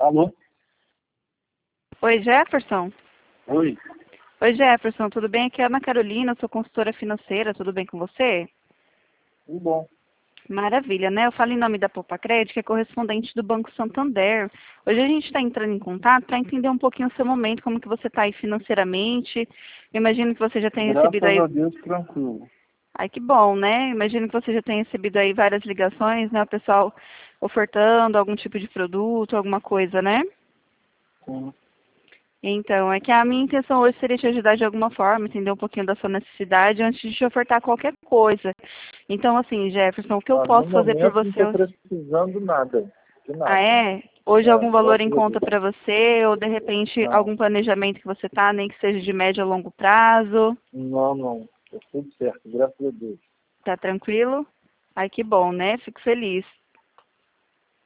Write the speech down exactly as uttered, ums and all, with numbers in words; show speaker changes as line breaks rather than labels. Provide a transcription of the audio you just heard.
Alô?
Oi, Jefferson?
Oi.
Oi, Jefferson, tudo bem? Aqui é a Ana Carolina, sou consultora financeira, tudo bem com você?
Tudo bom.
Maravilha, né? Eu falo em nome da Poupa Crédito, que é correspondente do Banco Santander. Hoje a gente está entrando em contato para entender um pouquinho o seu momento, como que você está aí financeiramente. Eu imagino que você já tenha recebido
Graças
aí...
a Deus, tranquilo.
Ai, que bom, né? Imagino que você já tenha recebido aí várias ligações, né? O pessoal ofertando algum tipo de produto, alguma coisa, né?
Sim.
Então, é que a minha intenção hoje seria te ajudar de alguma forma, entender um pouquinho da sua necessidade antes de te ofertar qualquer coisa. Então, assim, Jefferson, o que eu
Ah, no
posso fazer por
momento não
você
estou
hoje?
precisando nada. De
Ah,
nada.
é? Hoje
É,
algum valor em
graças a
conta
Deus.
para você, ou de repente
Não,
algum planejamento que você tá, nem que seja de médio a longo prazo?
não, não. Tá tudo certo, graças a Deus.
Tá tranquilo? Ai, que bom, né? Fico feliz.